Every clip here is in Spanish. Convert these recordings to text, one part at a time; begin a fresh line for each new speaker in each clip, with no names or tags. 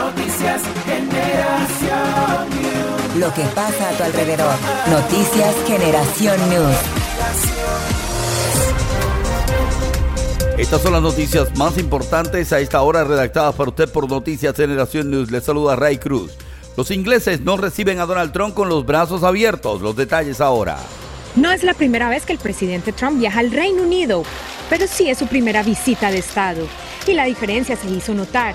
Noticias Generación News.
Lo que pasa a tu alrededor. Noticias Generación News.
Estas son las noticias más importantes a esta hora, redactadas para usted por Noticias Generación News. Les saluda Ray Cruz. Los ingleses no reciben a Donald Trump con los brazos abiertos. Los detalles ahora.
No es la primera vez que el presidente Trump viaja al Reino Unido, pero sí es su primera visita de Estado. Y la diferencia se hizo notar.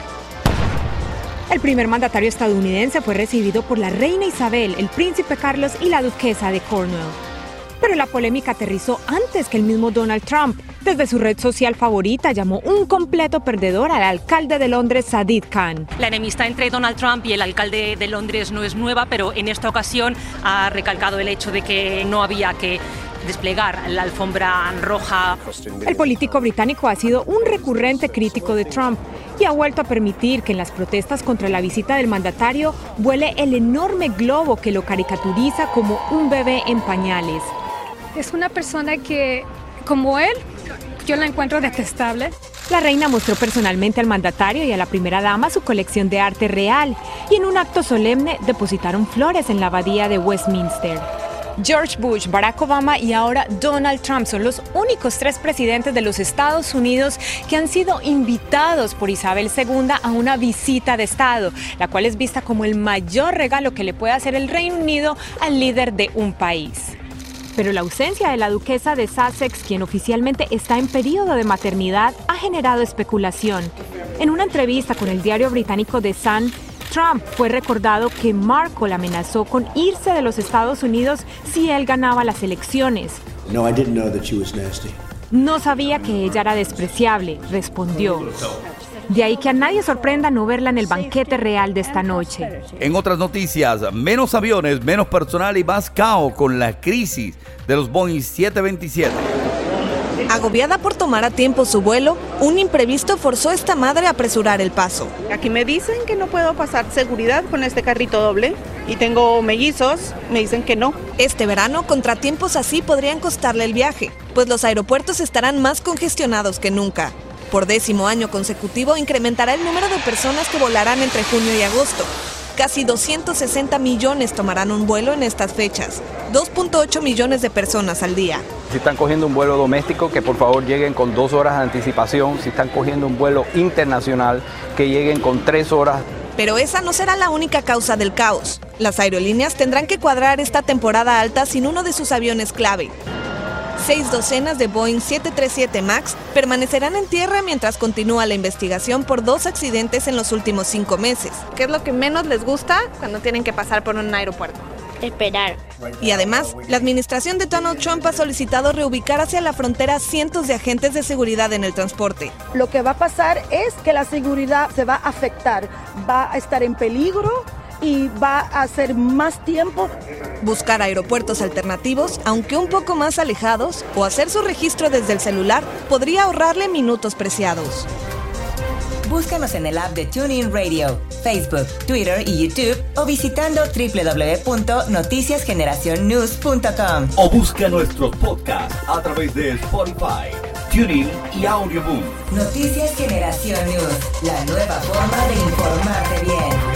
El primer mandatario estadounidense fue recibido por la reina Isabel, el príncipe Carlos y la duquesa de Cornwall. Pero la polémica aterrizó antes que el mismo Donald Trump. Desde su red social favorita llamó un completo perdedor al alcalde de Londres, Sadiq Khan.
La enemistad entre Donald Trump y el alcalde de Londres no es nueva, pero en esta ocasión ha recalcado el hecho de que no había que desplegar la alfombra roja.
El político británico ha sido un recurrente crítico de Trump y ha vuelto a permitir que en las protestas contra la visita del mandatario vuele el enorme globo que lo caricaturiza como un bebé en pañales.
Es una persona que, como él, yo la encuentro detestable.
La reina mostró personalmente al mandatario y a la primera dama su colección de arte real y en un acto solemne depositaron flores en la abadía de Westminster. George Bush, Barack Obama y ahora Donald Trump son los únicos 3 presidentes de los Estados Unidos que han sido invitados por Isabel II a una visita de Estado, la cual es vista como el mayor regalo que le puede hacer el Reino Unido al líder de un país. Pero la ausencia de la duquesa de Sussex, quien oficialmente está en periodo de maternidad, ha generado especulación. En una entrevista con el diario británico The Sun, Trump fue recordado que Markle amenazó con irse de los Estados Unidos si él ganaba las elecciones.
No, I didn't know that she was nasty.
No sabía que ella era despreciable, respondió. De ahí que a nadie sorprenda no verla en el banquete real de esta noche.
En otras noticias, menos aviones, menos personal y más caos con la crisis de los Boeing 727.
Agobiada por tomar a tiempo su vuelo, un imprevisto forzó a esta madre a apresurar el paso.
Aquí me dicen que no puedo pasar seguridad con este carrito doble y tengo mellizos, me dicen que no.
Este verano, contratiempos así podrían costarle el viaje, pues los aeropuertos estarán más congestionados que nunca. Por 10º año consecutivo incrementará el número de personas que volarán entre junio y agosto. Casi 260 millones tomarán un vuelo en estas fechas, 2.8 millones de personas al día.
Si están cogiendo un vuelo doméstico, que por favor lleguen con 2 horas de anticipación. Si están cogiendo un vuelo internacional, que lleguen con 3 horas.
Pero esa no será la única causa del caos. Las aerolíneas tendrán que cuadrar esta temporada alta sin uno de sus aviones clave. 6 docenas de Boeing 737 MAX permanecerán en tierra mientras continúa la investigación por 2 accidentes en los últimos 5 meses.
¿Qué es lo que menos les gusta cuando tienen que pasar por un aeropuerto?
Esperar.
Y además, la administración de Donald Trump ha solicitado reubicar hacia la frontera cientos de agentes de seguridad en el transporte.
Lo que va a pasar es que la seguridad se va a afectar, va a estar en peligro y va a hacer más tiempo.
Buscar aeropuertos alternativos, aunque un poco más alejados, o hacer su registro desde el celular podría ahorrarle minutos preciados.
Búscanos en el app de TuneIn Radio, Facebook, Twitter y YouTube o visitando www.noticiasgeneracionnews.com.
O busca nuestros podcasts a través de Spotify, TuneIn y Audioboom.
Noticias Generación News, la nueva forma de informarte bien.